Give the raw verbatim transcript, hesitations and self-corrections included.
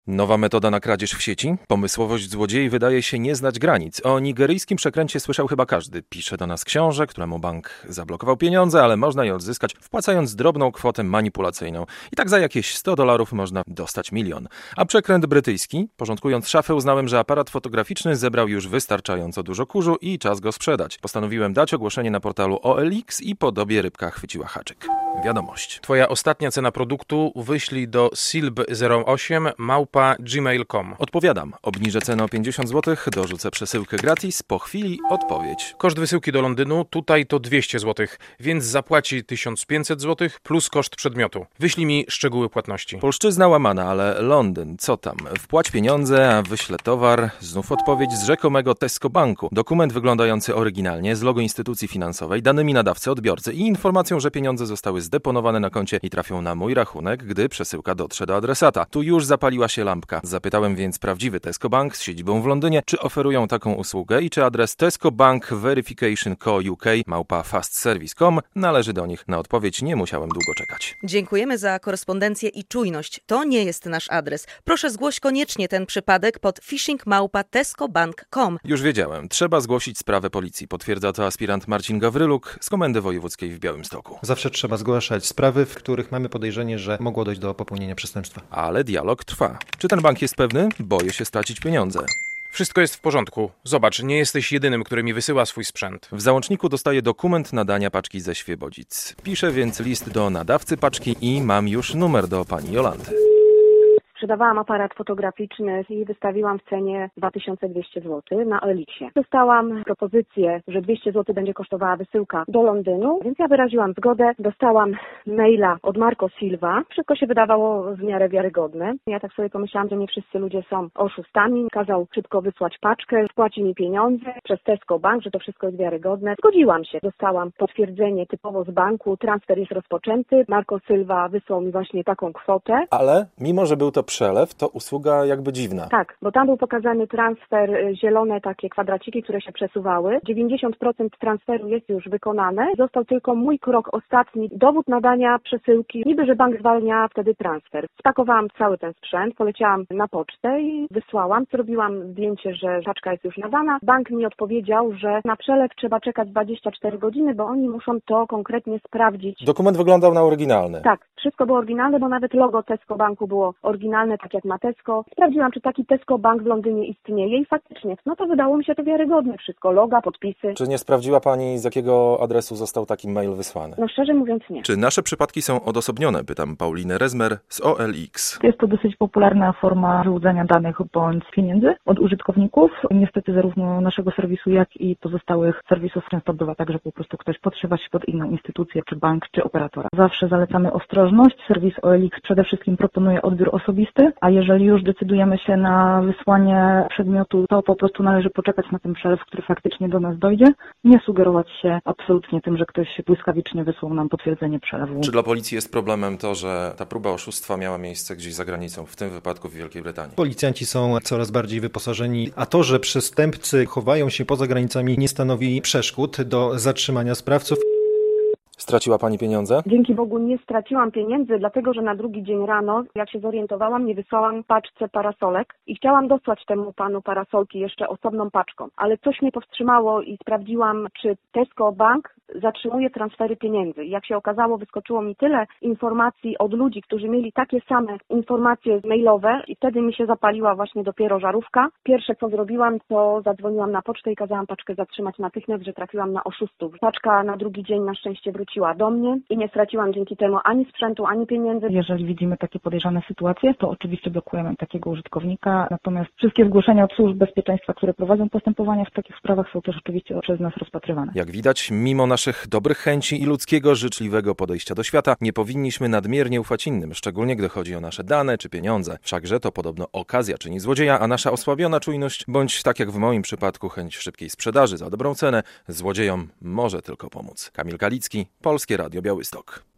Nowa metoda na kradzież w sieci? Pomysłowość złodziei wydaje się nie znać granic. O nigeryjskim przekręcie słyszał chyba każdy. Pisze do nas książę, któremu bank zablokował pieniądze, ale można je odzyskać wpłacając drobną kwotę manipulacyjną. I tak za jakieś sto dolarów można dostać milion. A przekręt brytyjski? Porządkując szafę uznałem, że aparat fotograficzny zebrał już wystarczająco dużo kurzu i czas go sprzedać. Postanowiłem dać ogłoszenie na portalu O L X i po dobie rybka chwyciła haczyk. Wiadomość. Twoja ostatnia cena produktu wyślij do silb zero osiem małpa gmail kropka com. Odpowiadam. Obniżę cenę o pięćdziesiąt złotych, dorzucę przesyłkę gratis, po chwili odpowiedź. Koszt wysyłki do Londynu tutaj to dwieście złotych, więc zapłaci tysiąc pięćset złotych plus koszt przedmiotu. Wyślij mi szczegóły płatności. Polszczyzna łamana, ale Londyn, co tam? Wpłać pieniądze, a wyślę towar. Znów odpowiedź z rzekomego Tesco Banku. Dokument wyglądający oryginalnie, z logo instytucji finansowej, danymi nadawcy, odbiorcy i informacją, że pieniądze zostały zdeponowane na koncie i trafią na mój rachunek, gdy przesyłka dotrze do adresata. Tu już zapaliła się lampka. Zapytałem więc prawdziwy Tesco Bank z siedzibą w Londynie, czy oferują taką usługę i czy adres Tesco Bank Verification Co. U K małpa fastservice kropka com należy do nich. Na odpowiedź nie musiałem długo czekać. Dziękujemy za korespondencję i czujność. To nie jest nasz adres. Proszę zgłoś koniecznie ten przypadek pod phishing małpa tesco bank kropka com. Już wiedziałem. Trzeba zgłosić sprawę policji. Potwierdza to aspirant Marcin Gawryluk z Komendy Wojewódzkiej w Białymstoku. Zawsze trzeba zgłaszać sprawy, w których mamy podejrzenie, że mogło dojść do popełnienia przestępstwa. Ale dialog trwa. Czy ten bank jest pewny? Boję się stracić pieniądze. Wszystko jest w porządku. Zobacz, nie jesteś jedynym, który mi wysyła swój sprzęt. W załączniku dostaję dokument nadania paczki ze Świebodzic. Piszę więc list do nadawcy paczki i mam już numer do pani Jolanty. Sprzedawałam aparat fotograficzny i wystawiłam w cenie dwa tysiące dwieście złotych na O L X-ie. Dostałam propozycję, że dwieście złotych będzie kosztowała wysyłka do Londynu, więc ja wyraziłam zgodę. Dostałam maila od Marco Silva. Wszystko się wydawało w miarę wiarygodne. Ja tak sobie pomyślałam, że nie wszyscy ludzie są oszustami. Kazał szybko wysłać paczkę, wpłaci mi pieniądze przez Tesco Bank, że to wszystko jest wiarygodne. Zgodziłam się. Dostałam potwierdzenie typowo z banku. Transfer jest rozpoczęty. Marco Silva wysłał mi właśnie taką kwotę. Ale mimo, że był to przelew, to usługa jakby dziwna. Tak, bo tam był pokazany transfer, zielone takie kwadraciki, które się przesuwały. dziewięćdziesiąt procent transferu jest już wykonane. Został tylko mój krok ostatni, dowód nadania przesyłki. Niby, że bank zwalnia wtedy transfer. Spakowałam cały ten sprzęt, poleciałam na pocztę i wysłałam. Zrobiłam zdjęcie, że paczka jest już nadana. Bank mi odpowiedział, że na przelew trzeba czekać dwadzieścia cztery godziny, bo oni muszą to konkretnie sprawdzić. Dokument wyglądał na oryginalny. Tak, wszystko było oryginalne, bo nawet logo Tesco Banku było oryginalne, tak jak ma Tesco. Sprawdziłam, czy taki Tesco Bank w Londynie istnieje i faktycznie, no to wydało mi się to wiarygodne wszystko. Loga, podpisy. Czy nie sprawdziła pani, z jakiego adresu został taki mail wysłany? No szczerze mówiąc nie. Czy nasze przypadki są odosobnione? Pytam Paulinę Rezmer z O L X. Jest to dosyć popularna forma wyłudzania danych bądź pieniędzy od użytkowników. Niestety zarówno naszego serwisu, jak i pozostałych serwisów często bywa tak, że po prostu ktoś podszywa się pod inną instytucję, czy bank, czy operatora. Zawsze zalecamy ostrożność. Serwis O L X przede wszystkim proponuje odbiór osobisty, a jeżeli już decydujemy się na wysłanie przedmiotu, to po prostu należy poczekać na ten przelew, który faktycznie do nas dojdzie. Nie sugerować się absolutnie tym, że ktoś błyskawicznie wysłał nam potwierdzenie przelewu. Czy dla policji jest problemem to, że ta próba oszustwa miała miejsce gdzieś za granicą, w tym wypadku w Wielkiej Brytanii? Policjanci są coraz bardziej wyposażeni, a to, że przestępcy chowają się poza granicami, nie stanowi przeszkód do zatrzymania sprawców. Straciła pani pieniądze? Dzięki Bogu nie straciłam pieniędzy, dlatego że na drugi dzień rano, jak się zorientowałam, nie wysłałam paczce parasolek i chciałam dosłać temu panu parasolki jeszcze osobną paczką, ale coś mnie powstrzymało i sprawdziłam, czy Tesco Bank zatrzymuje transfery pieniędzy. Jak się okazało, wyskoczyło mi tyle informacji od ludzi, którzy mieli takie same informacje mailowe i wtedy mi się zapaliła właśnie dopiero żarówka. Pierwsze co zrobiłam, to zadzwoniłam na pocztę i kazałam paczkę zatrzymać natychmiast, że trafiłam na oszustów. Paczka na drugi dzień na szczęście wróciła do mnie i nie straciłam dzięki temu ani sprzętu, ani pieniędzy. Jeżeli widzimy takie podejrzane sytuacje, to oczywiście blokujemy takiego użytkownika, natomiast wszystkie zgłoszenia od służb bezpieczeństwa, które prowadzą postępowania w takich sprawach, są też oczywiście przez nas rozpatrywane. Jak widać, mimo naszych dobrych chęci i ludzkiego, życzliwego podejścia do świata, nie powinniśmy nadmiernie ufać innym, szczególnie gdy chodzi o nasze dane czy pieniądze. Wszakże to podobno okazja czyni złodzieja, a nasza osłabiona czujność, bądź tak jak w moim przypadku chęć szybkiej sprzedaży za dobrą cenę, złodziejom może tylko pomóc. Kamil Kalicki, Polskie Radio Białystok.